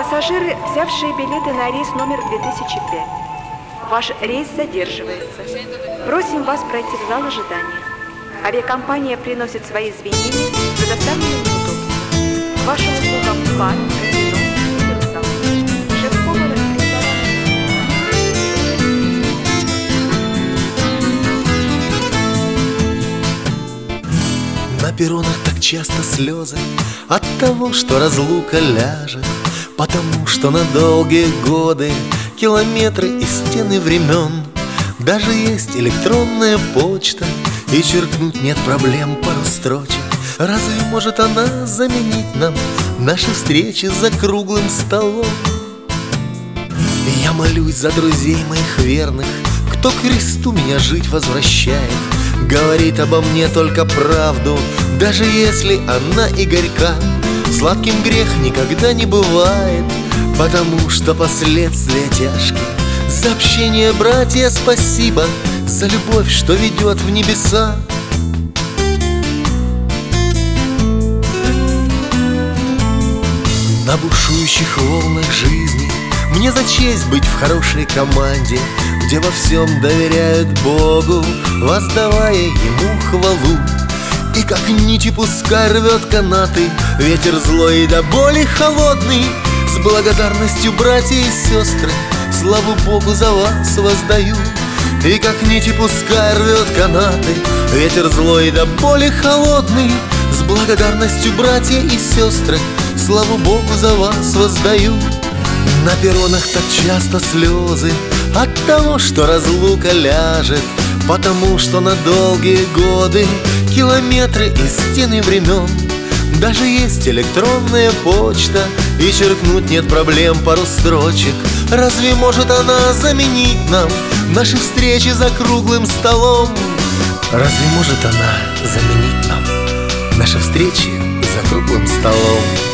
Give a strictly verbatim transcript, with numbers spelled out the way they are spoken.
Пассажиры, взявшие билеты на рейс номер две тысячи пять. Ваш рейс задерживается. Просим вас пройти в зал ожидания. Авиакомпания приносит свои извинения за доставленные неудобства. К вашим услугам бар, казино, видеозал. Шеф-повар ресторана. На перронах так часто слезы от того, что разлука ляжет, потому что на долгие годы километры и стены времен. Даже есть электронная почта, и черкнуть нет проблем пару строчек. Разве может она заменить нам наши встречи за круглым столом? Я молюсь за друзей моих верных, кто к кресту меня жить возвращает, говорит обо мне только правду, даже если она и горька. Сладким грех никогда не бывает, потому что последствия тяжкие. За общение, братья, спасибо, за любовь, что ведет в небеса. На бушующих волнах жизни мне за честь быть в хорошей команде, где во всем доверяют Богу, воздавая Ему хвалу. И как нити пускай рвет канаты ветер злой и до боли холодный. С благодарностью, братья и сестры, славу Богу за вас воздаю. И как нити пускай рвет канаты ветер злой и до боли холодный. С благодарностью, братья и сестры, славу Богу за вас воздаю. На перронах так часто слезы от того, что разлука ляжет, потому что на долгие годы километры и стены времен. Даже есть электронная почта, и черкнуть нет проблем пару строчек. Разве может она заменить нам наши встречи за круглым столом? Разве может она заменить нам наши встречи за круглым столом?